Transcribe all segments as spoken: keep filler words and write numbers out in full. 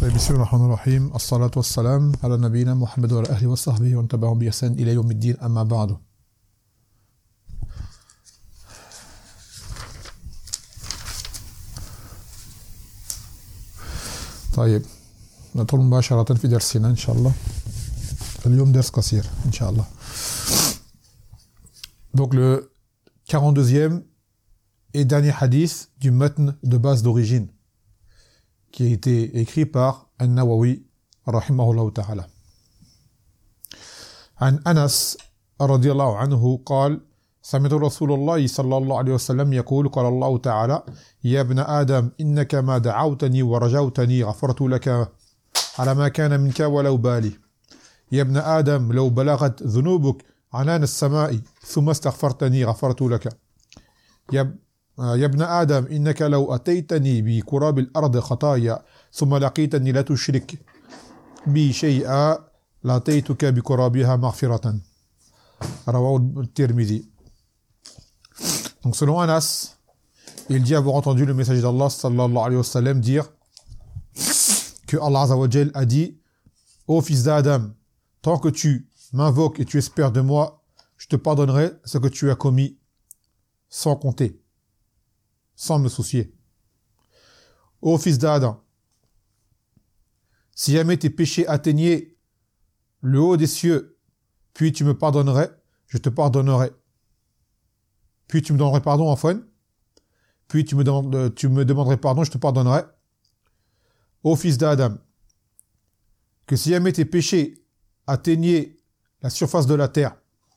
طيب بسم الله الرحمن الرحيم الصلاة والسلام على نبينا محمد وعلى أهله وصحبه ومن تبعهم بإحسان إلى يوم الدين أما بعد. طيب ندخل مباشرة في درسنا إن شاء الله. اليوم درس قصير إن شاء الله. Donc le quarante-deuxième et dernier hadith du matn de base d'origine qui a été écrit par An-Nawawi rahimahullah ta'ala. عن أنس رضي الله عنه قال سمعت رسول الله صلى الله عليه وسلم يقول قال الله تعالى يا ابن آدم إنك ما دعوتني ورجوتني غفرت لك على ما كان منك ولو بالي يا ابن آدم لو بلغت ذنوبك عنان السماء ثم استغفرتني غفرت لك يا يا ابن آدم إنك لو أتيتني بكراب الأرض خطايا ثم لقيتني لا تشرك بي شيئا لأتيتك بكرابها مغفرة رواه الترمذي. Donc selon Anas, il dit avoir entendu le messager d'Allah sallallahu alayhi wa sallam dire que Allah azza wa jal a dit ô fils d'Adam, tant que tu m'invoques et tu espères de moi, je te pardonnerai ce que tu as commis sans compter, sans me soucier. Ô fils d'Adam, si jamais tes péchés atteignaient le haut des cieux, puis tu me pardonnerais, je te pardonnerai. Puis tu me donnerais pardon, enfin. Puis tu me, demandes, tu me demanderais pardon, je te pardonnerai. Ô fils d'Adam, que si jamais tes péchés atteignaient la surface de la terre,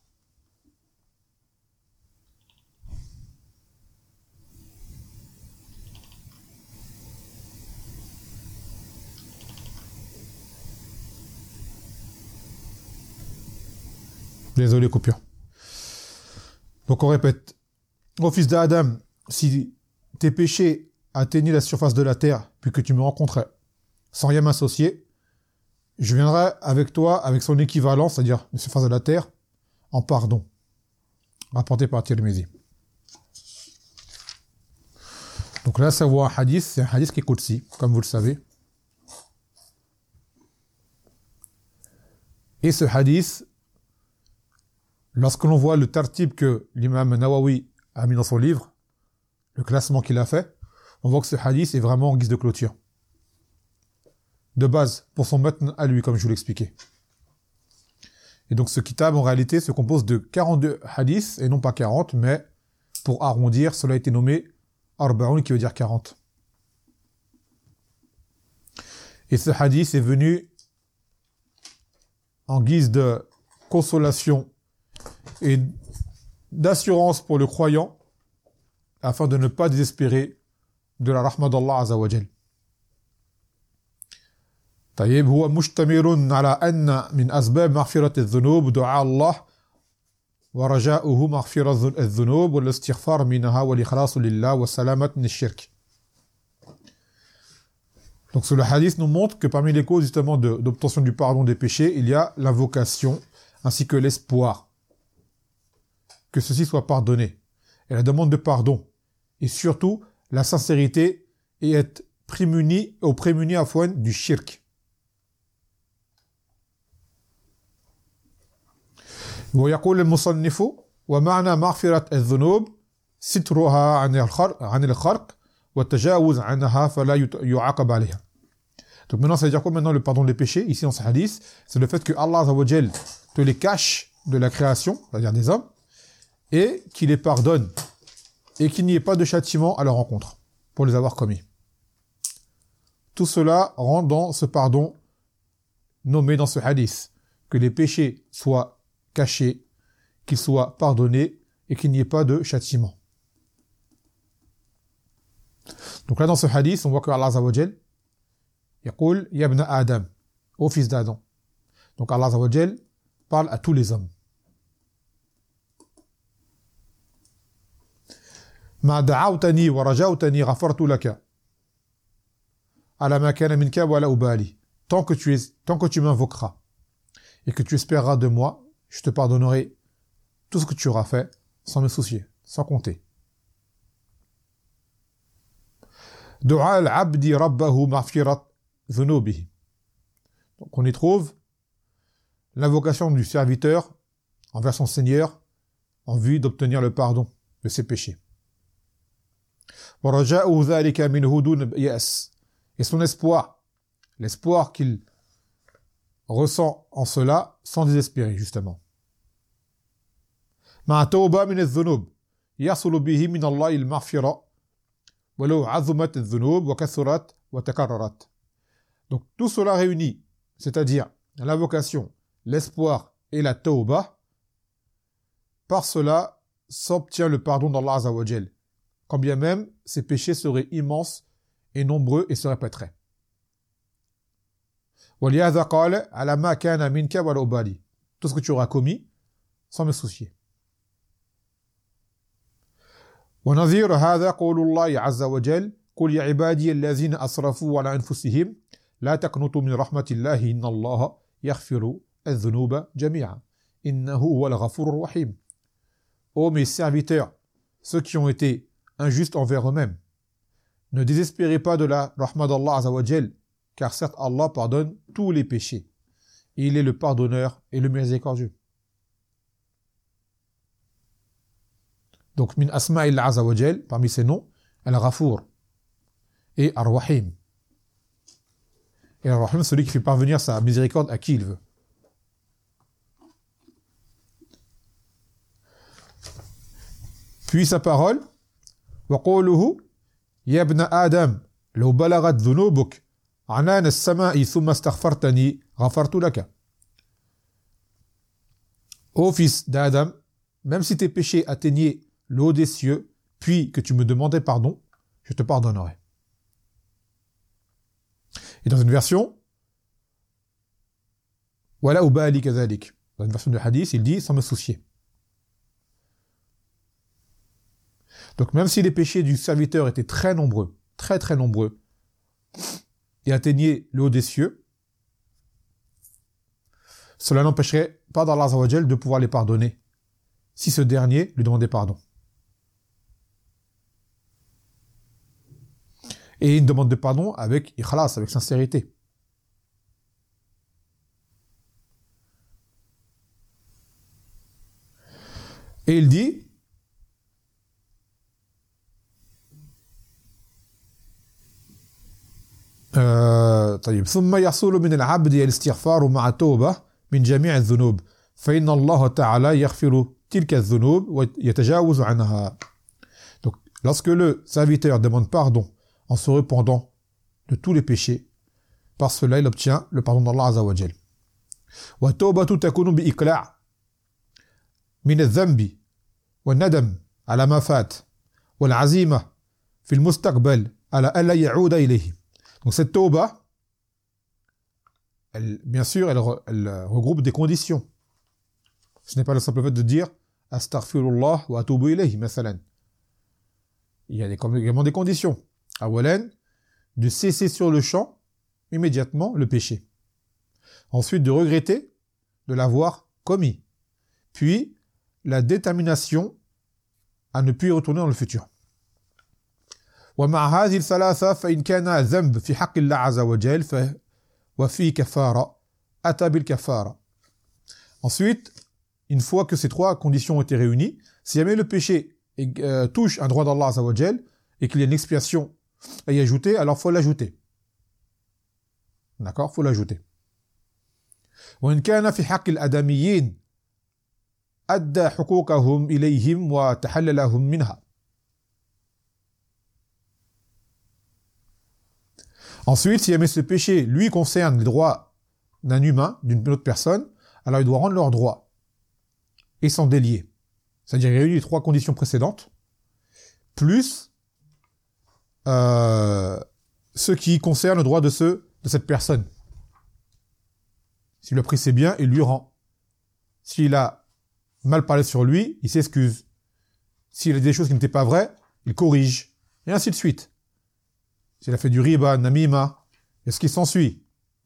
désolé, coupure. Donc on répète. Ô fils d'Adam, si tes péchés atteignaient la surface de la terre, puis que tu me rencontrais, sans rien m'associer, je viendrai avec toi, avec son équivalent, c'est-à-dire la surface de la terre, en pardon. Rapporté par Tirmizi. Donc là, ça voit un hadith, c'est un hadith qui est qudsi, comme vous le savez. Et ce hadith, lorsque l'on voit le tartib que l'imam Nawawi a mis dans son livre, le classement qu'il a fait, on voit que ce hadith est vraiment en guise de clôture. De base, pour son matn à lui, comme je vous l'expliquais. Et donc ce kitab, en réalité, se compose de quarante-deux hadiths, et non pas quarante, mais pour arrondir, cela a été nommé Arba'un, qui veut dire quarante. Et ce hadith est venu en guise de consolation et d'assurance pour le croyant afin de ne pas désespérer de la rahma d'Allah azza wa jal. طيب هو مشتمل على أن من أسباب مغفرة الذنوب دعاء الله ورجاؤه مغفرة الذنوب والاستغفار منها والإخلاص لله والسلامة من الشرك. Donc ce hadith nous montre que parmi les causes justement de, d'obtention du pardon des péchés, il y a l'invocation ainsi que l'espoir que ceci soit pardonné, et la demande de pardon, et surtout la sincérité et être prémuni ou prémuni à fois du shirk. ويقول المصنف ومعنى مغفرة الذنوب سترها عن الخرق عن الخرق والتجاوز عنها فلا يعاقب عليها. Donc maintenant ça veut dire quoi maintenant le pardon des péchés ici dans ce hadith, c'est le fait que Allah Azza wa Jal te les cache de la création, c'est-à-dire des hommes, et qu'il les pardonne, et qu'il n'y ait pas de châtiment à leur rencontre, pour les avoir commis. Tout cela rentre dans ce pardon nommé dans ce hadith, que les péchés soient cachés, qu'ils soient pardonnés, et qu'il n'y ait pas de châtiment. Donc là dans ce hadith, on voit que Allah Azza wa Jal, يقول يا ابن آدم, ô fils d'Adam. Donc Allah Azza wa Jal parle à tous les hommes. ما دعوتني ورجوتني غفرت لك على ما كان منك ولا أبالي. Tant que tu es, tant que tu m'invoqueras et que tu espéreras de moi, je te pardonnerai tout ce que tu auras fait sans me soucier, sans compter. دعاء العبد ربه مغفرة dhunubihi. Donc on y trouve l'invocation du serviteur envers son Seigneur en vue d'obtenir le pardon de ses péchés. وَرَجَاءُ ذَلِكَ مِنْهُ دُونَ يَأْسٍ. Et son espoir, l'espoir qu'il ressent en cela sans désespérer, justement. مَعَ تَوْبَةٍ مِنَ الذُّنُوبِ يَحْصُلُ بِهِ مِنَ اللَّهِ الْمَغْفِرَةُ وَلَوْ عَظُمَتِ الذُّنُوبُ وَكَثُرَتْ وَتَكَرَّرَتْ. Donc tout cela réuni, c'est-à-dire l'invocation, l'espoir et la tauba, par cela s'obtient le pardon d'Allah Azza wa Jal, quand bien même ses péchés seraient immenses et nombreux et se répéteraient. وَلِهَذَا قَالَ عَلَى مَا كَانَ مِنْكَ وَلَا أُبَالِي. Tout ce que tu auras commis, sans me soucier. وَنَظِيرُ هَذَا قَوْلُ اللَّهِ عَزَّ وَجَلَّ قُلْ يَا عِبَادِيَ الَّذِينَ أَسْرَفُوا عَلَى أَنفُسِهِمْ لَا تَقْنُطُوا مِنْ رَحْمَةِ اللَّهِ إِنَّ اللَّهَ يَغْفِرُ الذُّنُوبَ جَمِيعًا إِنَّهُ هُوَ الْغَفُورُ الرَّحِيمُ. Ô mes serviteurs, ceux qui ont été injustes envers eux-mêmes, ne désespérez pas de la rahma d'Allah Azza wa Jal, car certes Allah pardonne tous les péchés. Et il est le pardonneur et le miséricordieux. Donc, min asma'il Azza wa Jal, parmi ses noms, Al-Ghafour et Ar-Rahim. Et Ar-Rahim, celui qui fait parvenir sa miséricorde à qui il veut. Puis sa parole, وَقَوْلُهُ يَا ابْنَ آدَمَ لَوْ بَلَغَتْ ذُنُوبُكَ عَنَانَ السَّمَاءِ ثُمَّ اسْتَغْفَرْتَنِي غَفَرْتُ لَكَ. Ô fils d'Adam, même si tes péchés atteignaient le haut des cieux, puis que tu me demandais pardon, je te pardonnerai. Et dans une version, وَلَا أُبَالِي كَذَلِكَ. Dans une version de hadith, il dit sans me soucier. Donc même si les péchés du serviteur étaient très nombreux, très très nombreux, et atteignaient le haut des cieux, cela n'empêcherait pas d'Allah Azza wa Jal de pouvoir les pardonner, si ce dernier lui demandait pardon. Et une demande de pardon avec ikhlas, avec sincérité. Et il dit, طيب ثم يحصل من العبد الاستغفار مع التوبة من جميع الذنوب فإن الله تعالى يغفر تلك الذنوب ويتجاوز عنها. Donc lorsque le serviteur demande pardon en se repentant de tous les péchés, par cela il obtient le pardon d'Allah Azza wa Jal. والتوبة تكون بإقلاع من الذنب والندم على ما فات والعزيمة في المستقبل على ألا يعود إليه. Donc cette tauba, elle, bien sûr, elle, elle regroupe des conditions. Ce n'est pas le simple fait de dire astaghfirullah wa atubu ilayhi, mathalan. Il y a des, également des conditions. Awalan, de cesser sur le champ, immédiatement, le péché. Ensuite, de regretter de l'avoir commis. Puis, la détermination à ne plus y retourner dans le futur. ومع هذه الثلاثة فإن كان ذنب في حق الله عز وجل وفيه كفارة أتى بالكفارة. Ensuite, une fois que ces trois conditions ont été réunies, si jamais le péché euh, touche un droit d'Allah Azza wa Jal et qu'il y a une expiation à y ajouter, alors il faut l'ajouter. D'accord, il faut l'ajouter. وإن كان في حق الآدميين أدى حقوقهم إليهم وتحللهم منها. Ensuite, si jamais ce péché, lui, concerne les droits d'un humain, d'une autre personne, alors il doit rendre leurs droits et s'en délier. C'est-à-dire, il réunit les trois conditions précédentes, plus euh, ce qui concerne le droit de, ce, de cette personne. S'il a pris ses biens, il lui rend. S'il a mal parlé sur lui, il s'excuse. S'il a des choses qui n'étaient pas vraies, il corrige. Et ainsi de suite. S'il a fait du riba, namima, et ce qui s'ensuit.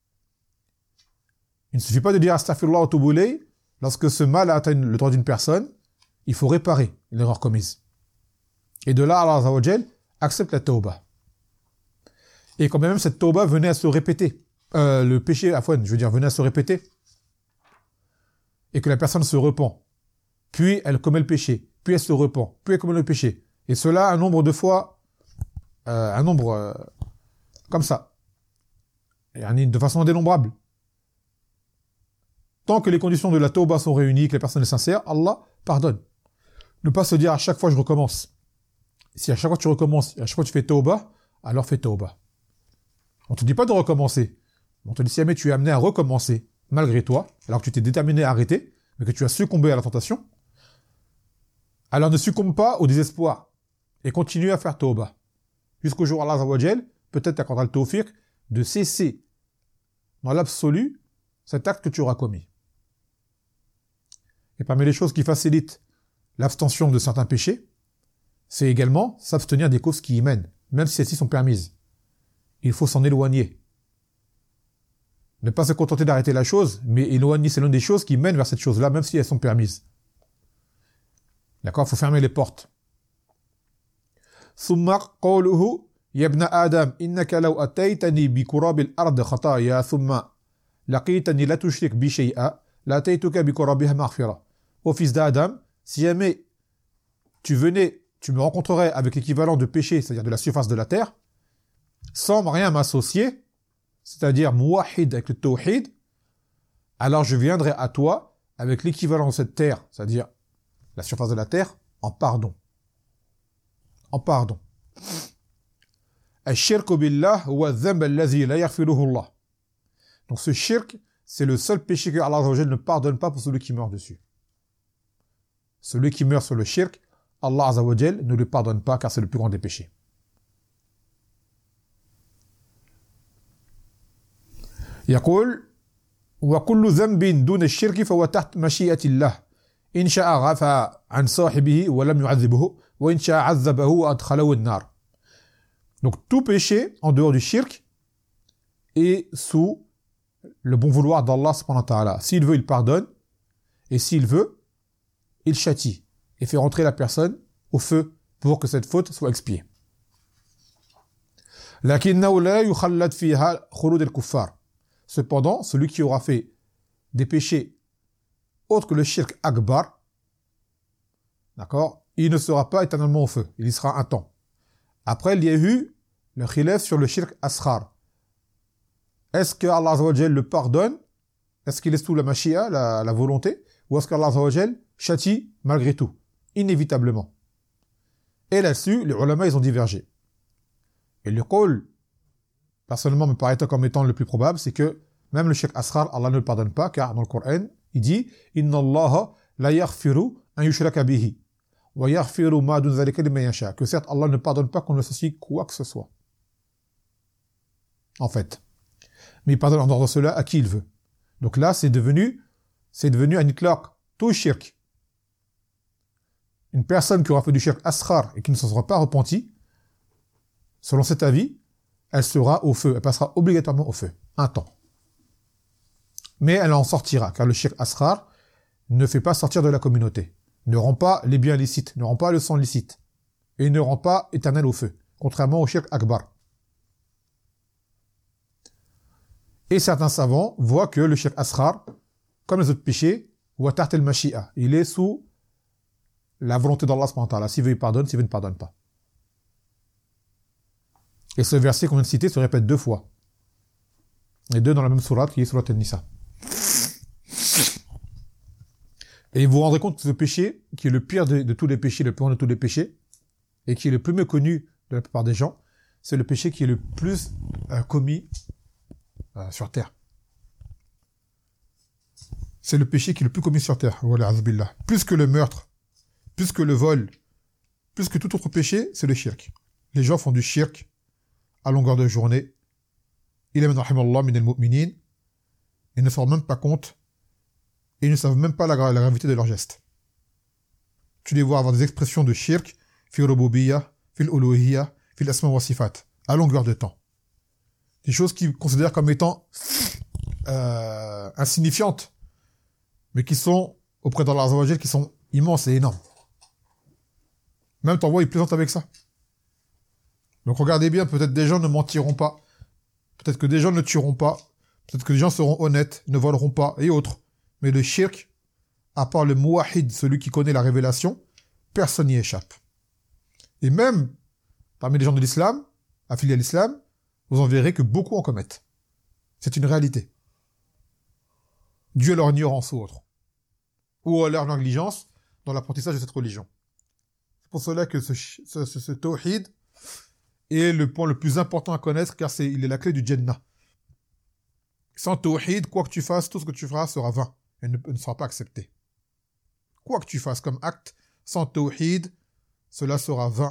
Il ne suffit pas de dire astaghfirullah wa tubu ilayh. Lorsque ce mal atteint le droit d'une personne, il faut réparer l'erreur commise. Et de là, Allah Azza wa Jal accepte la tauba. Et quand même cette tauba venait à se répéter, euh, le péché, afwan, je veux dire, venait à se répéter, et que la personne se repent, puis elle commet le péché, puis elle se repent, puis elle commet le péché, et cela un nombre de fois, euh, un nombre euh, comme ça, et de façon indénombrable. Tant que les conditions de la tauba sont réunies, que la personne est sincère, Allah pardonne. Ne pas se dire à chaque fois je recommence. Si à chaque fois tu recommences, à chaque fois tu fais tauba, alors fais tauba. On te dit pas de recommencer. On te dit si jamais tu es amené à recommencer, malgré toi, alors que tu t'es déterminé à arrêter, mais que tu as succombé à la tentation, alors ne succombe pas au désespoir et continue à faire tauba. Jusqu'au jour où Allah Azza wa Jal peut-être t'accordera le tawfiq de cesser dans l'absolu cet acte que tu auras commis. Et parmi les choses qui facilitent l'abstention de certains péchés, c'est également s'abstenir des causes qui y mènent, même si celles-ci sont permises. Il faut s'en éloigner. Ne pas se contenter d'arrêter la chose, mais éloigner, c'est l'une des choses qui mènent vers cette chose-là, même si elles sont permises. D'accord? Il faut fermer les portes. ثم قوله يا ابن آدم إنك لو أتيتني بقراب الأرض خطايا ثم لقيتني لا تشرك بي شيئا لأتيتك بقرابها مغفرة. Ô fils d'Adam, si jamais tu venais, tu me rencontrerais avec l'équivalent de péché, c'est-à-dire de la surface de la terre, sans rien m'associer, c'est-à-dire muwahid avec le tawhid, alors je viendrai à toi avec l'équivalent de cette terre, c'est-à-dire la surface de la terre, en pardon. En pardon. Ash-shirku billah huwa adh-dhanb alladhi la yaghfiruhu Allah. Donc ce shirk, c'est le seul péché que Allah Azza wa Jalla ne pardonne pas pour celui qui meurt dessus. Celui qui meurt sur le shirk, Allah Azza wa Jalla ne le pardonne pas car c'est le plus grand des péchés. يقول وكل ذنب دون الشرك فهو تحت مشيئة الله إن شاء عفى عن صاحبه ولم يعذبه وإن شاء عذبه وأدخله النار. Donc tout péché en dehors du shirk est sous le bon vouloir d'Allah subhanahu wa ta'ala. S'il veut, il pardonne, et s'il veut, il châtie et fait rentrer la personne au feu pour que cette faute soit expiée. لكنه لا يخلد فيها خلود الكفار. Cependant, celui qui aura fait des péchés autres que le shirk akbar, d'accord, il ne sera pas éternellement au feu, il y sera un temps. Après, il y a eu le khilaf sur le shirk asghar. Est-ce que Allah Azza wa Jal le pardonne? Est-ce qu'il est sous la mashia, la, la volonté? Ou est-ce qu'Allah Azza wa Jal châtie malgré tout, inévitablement? Et là-dessus, les ulama, ils ont divergé. Et le qawl, personnellement, me paraît comme étant le plus probable, c'est que même le shirk asghar, Allah ne le pardonne pas, car dans le Coran, il dit « Inna Allah la yaghfiru an yushraka bihi, wa yaghfiru ma dun dhalika liman yasha » que certes, Allah ne pardonne pas qu'on lui associe quoi que ce soit. En fait. Mais il pardonne en dehors de cela à qui il veut. Donc là, c'est devenu, c'est devenu un itlaq, tout shirk. Une personne qui aura fait du shirk asghar et qui ne s'en sera pas repentie, selon cet avis, elle sera au feu, elle passera obligatoirement au feu, un temps. Mais elle en sortira, car le shirk asghar ne fait pas sortir de la communauté, ne rend pas les biens licites, ne rend pas le sang licite, et ne rend pas éternel au feu, contrairement au shirk akbar. Et certains savants voient que le shirk asghar, comme les autres péchés, wa taht al-mashi'a, il est sous la volonté d'Allah subhanahu wa ta'ala. S'il veut, il pardonne, s'il veut, il ne pardonne pas. Et ce verset qu'on vient de citer se répète deux fois. Les deux dans la même sourate qui est sourate An-Nisa. Et vous vous rendrez compte que ce péché, qui est le pire de, de tous les péchés, le plus grand de tous les péchés, et qui est le plus méconnu de la plupart des gens, c'est le péché qui est le plus euh, commis euh, sur terre. C'est le péché qui est le plus commis sur terre. Voilà, azbillah. Plus que le meurtre, plus que le vol, plus que tout autre péché, c'est le shirk. Les gens font du shirk à longueur de journée. Il est rahimallah min al-mu'minin. Ils ne se rendent même pas compte. Et ils ne savent même pas la, gra- la gravité de leurs gestes. Tu les vois avoir des expressions de shirk, fi rububiyya, fi uluhiyya, fi asma wa sifat, à longueur de temps. Des choses qu'ils considèrent comme étant euh, insignifiantes, mais qui sont, auprès d'Allah Azza wa Jal, qui sont immenses et énormes. Même t'en vois, ils plaisantent avec ça. Donc regardez bien, peut-être des gens ne mentiront pas Peut-être que des gens ne tueront pas. Peut-être que des gens seront honnêtes, ne voleront pas, et autres. Mais le shirk, à part le muwahid, celui qui connaît la révélation, personne n'y échappe. Et même parmi les gens de l'islam, affiliés à l'islam, vous en verrez que beaucoup en commettent. C'est une réalité. Dû à leur ignorance ou autre. Ou à leur négligence dans l'apprentissage de cette religion. C'est pour cela que ce, ce, ce, ce tawhid est le point le plus important à connaître, car c'est, il est la clé du Jannah. Sans tawhid, quoi que tu fasses, tout ce que tu feras sera vain et ne, ne sera pas accepté. Quoi que tu fasses comme acte, sans tawhid, cela sera vain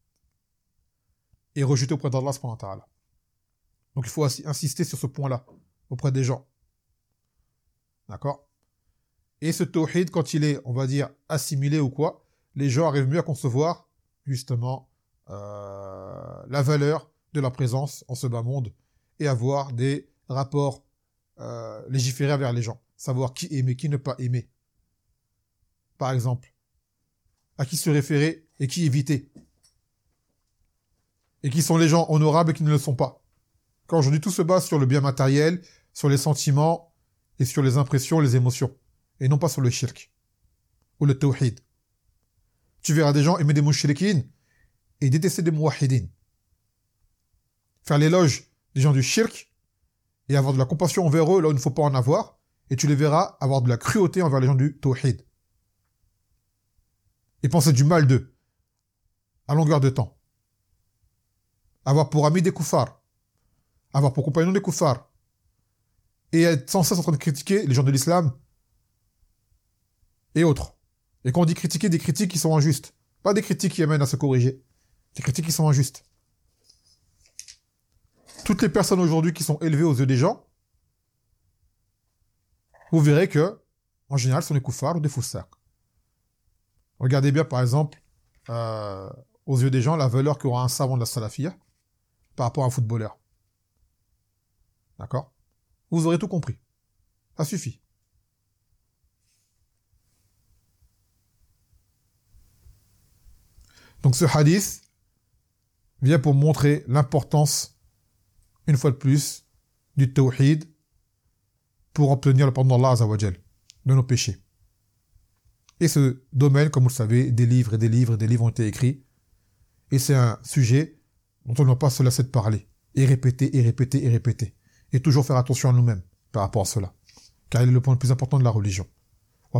et rejeté auprès d'Allah subhanahu wa ta'ala. Donc il faut insister sur ce point-là auprès des gens. D'accord? Et ce tawhid, quand il est, on va dire, assimilé ou quoi, les gens arrivent mieux à concevoir, justement, euh, la valeur de la présence en ce bas monde et avoir des rapports euh, légiférés vers les gens. Savoir qui aimer, qui ne pas aimer. Par exemple, à qui se référer et qui éviter. Et qui sont les gens honorables et qui ne le sont pas. Quand aujourd'hui tout se base sur le bien matériel, sur les sentiments et sur les impressions, les émotions. Et non pas sur le shirk. Ou le tawhid. Tu verras des gens aimer des mushrikines et détester des muwahhidines. Faire l'éloge des gens du shirk et avoir de la compassion envers eux là où il ne faut pas en avoir. Et tu les verras avoir de la cruauté envers les gens du tawhid. Et penser du mal d'eux. À longueur de temps. Avoir pour amis des koufars. Avoir pour compagnons des koufars. Et être sans cesse en train de critiquer les gens de l'islam et autres. Et quand on dit critiquer, des critiques qui sont injustes. Pas des critiques qui amènent à se corriger. Des critiques qui sont injustes. Toutes les personnes aujourd'hui qui sont élevées aux yeux des gens, vous verrez que, en général, ce sont des koufars ou des foussaks. Regardez bien, par exemple, euh, aux yeux des gens, la valeur qu'aura un savant de la salafiyya par rapport à un footballeur. D'accord? Vous aurez tout compris. Ça suffit. Donc ce hadith vient pour montrer l'importance, une fois de plus, du tawhid pour obtenir le pardon d'Allah Azza wa Jal de nos péchés. Et ce domaine, comme vous le savez, des livres et des livres et des livres ont été écrits. Et c'est un sujet dont on ne doit pas se lasser de parler. Et répéter, et répéter, et répéter. Et toujours faire attention à nous-mêmes par rapport à cela. Car il est le point le plus important de la religion. Je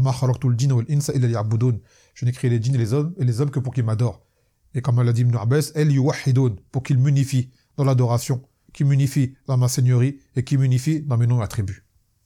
n'ai créé les djinns et les hommes, et les hommes que pour qu'ils m'adorent. Et comme l'a dit Ibn Abbas, El yuwahhidoun, pour qu'ils m'unifient dans l'adoration, qu'ils m'unifient dans ma seigneurie, et qu'ils m'unifient dans mes noms et attributs.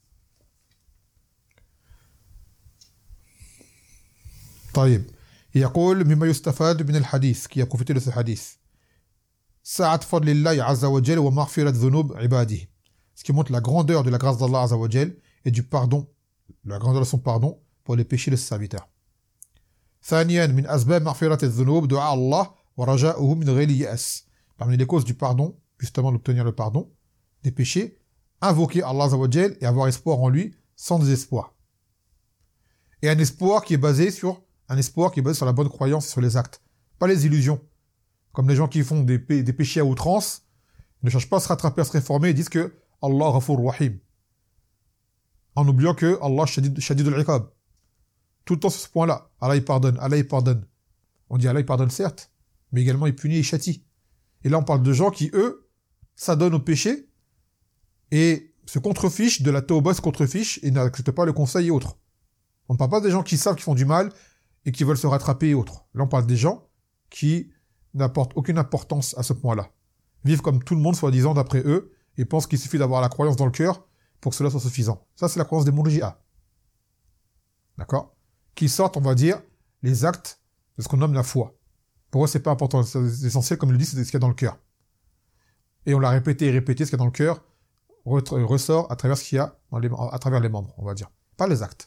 طيب يقول مما يستفاد من الحديث qui a profité de ce hadith سعة فضل الله عز وجل ومغفرة ذنوب عباده, ce qui montre la grandeur de la grâce d'Allah Azza wa Jal et du pardon, la grandeur de son pardon pour les péchés de ses serviteurs. ثانيا من أسباب مغفرة الذنوب دعاء الله ورجاؤه من غير يأس. Parmi les causes du pardon, justement d'obtenir le pardon des péchés, invoquer Allah Azza wa Jal et avoir espoir en lui sans désespoir. Et un espoir qui est basé sur un espoir qui est basé sur la bonne croyance et sur les actes, pas les illusions. Comme les gens qui font des, pé- des péchés à outrance, ne cherchent pas à se rattraper, à se réformer, et disent que Allah Ghafur Rahim. En oubliant que Allah Shadid, Shadid al-Iqab. Tout le temps sur ce point-là. Allah il pardonne, Allah il pardonne. On dit Allah il pardonne certes, mais également il punit et châtie. Et là on parle de gens qui, eux, s'adonnent au péché et se contrefichent de la tauba, se contrefichent et n'acceptent pas le conseil et autres. On ne parle pas des gens qui savent qu'ils font du mal et qui veulent se rattraper et autres. Là, on parle des gens qui n'apportent aucune importance à ce point-là. Vivent comme tout le monde, soi-disant, d'après eux, et pensent qu'il suffit d'avoir la croyance dans le cœur pour que cela soit suffisant. Ça, c'est la croyance des Murji'a. D'accord? Qui sortent, on va dire, les actes de ce qu'on nomme la foi. Pour eux, c'est pas important. C'est essentiel, comme il le dit, c'est ce qu'il y a dans le cœur. Et on l'a répété et répété, ce qu'il y a dans le cœur ressort à travers ce qu'il y a dans les, à travers les membres, on va dire. Pas les actes.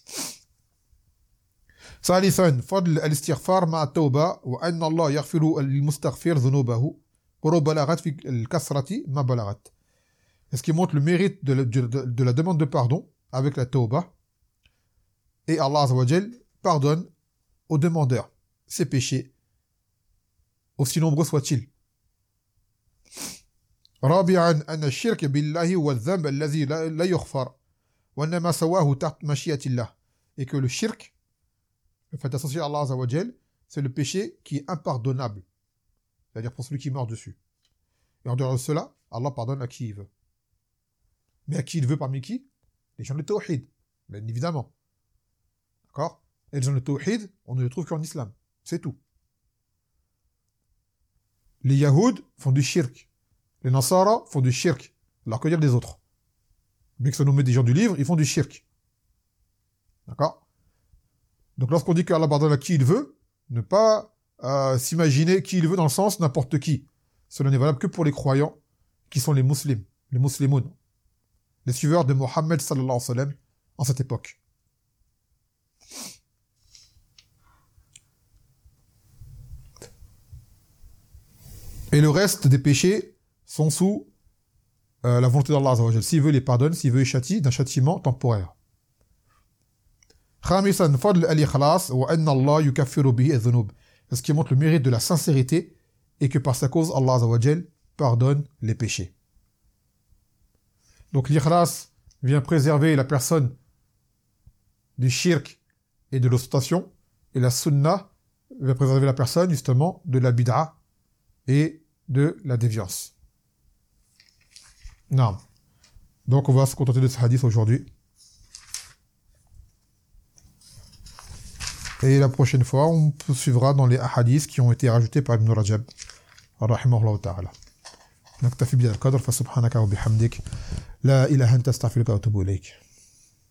ثالثا فضل الاستغفار مع التوبة وأن الله يغفر للمستغفر ذنوبه ولو بلغت في الكثرة ما بلغت. Ce qui montre le mérite de la, de, de la demande de pardon avec la tauba. Et Allah Azza wa Jal pardonne aux demandeurs ses péchés, aussi nombreux soient-ils. رابعا أن الشرك بالله هو الذنب الذي لا يغفر وإنما سواه تحت مشيئة الله. Et que le shirk, le fait d'associer Allah Azza wa Jal, c'est le péché qui est impardonnable. C'est-à-dire pour celui qui meurt dessus. Et en dehors de cela, Allah pardonne à qui il veut. Mais à qui il veut parmi qui? Les gens de Tawhid, bien évidemment. D'accord? Et les gens de Tawhid, on ne les trouve qu'en islam. C'est tout. Les Yahoud font du shirk. Les Nasara font du shirk. Alors que dire des autres? Bien que ça nous met des gens du livre, ils font du shirk. D'accord? Donc lorsqu'on dit qu'Allah pardonne à qui il veut, ne pas euh, s'imaginer qui il veut dans le sens n'importe qui. Cela n'est valable que pour les croyants qui sont les musulmans, les musulmans, les suiveurs de Mohammed sallallahu alayhi wa sallam en cette époque. Et le reste des péchés sont sous euh, la volonté d'Allah Azza wa Jal. S'il veut, les pardonne. S'il veut, il châtie d'un châtiment temporaire. خامسا فضل الإخلاص وأن الله يكفر به الذنوب. C'est ce qui montre le mérite de la sincérité et que par sa cause, Allah Azza wa Jal pardonne les péchés. Donc l'ikhlas vient préserver la personne du shirk et de l'ostentation, et la sunna vient préserver la personne justement de la bid'a et de la déviance. Non. Donc on va se contenter de ce hadith aujourd'hui. Et la prochaine fois, on poursuivra dans les hadiths qui ont été rajoutés par Ibn Rajab. Rahimahullah ta'ala. نكتفي بهذا القدر فسبحانك وبحمدك لا إله إلا أنت أستغفرك وأتوب إليك.